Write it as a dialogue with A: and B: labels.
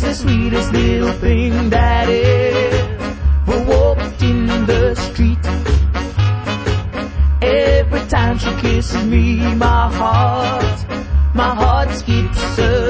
A: the sweetest little thing that ever walked in the street. Every time she kisses me, my heart skips a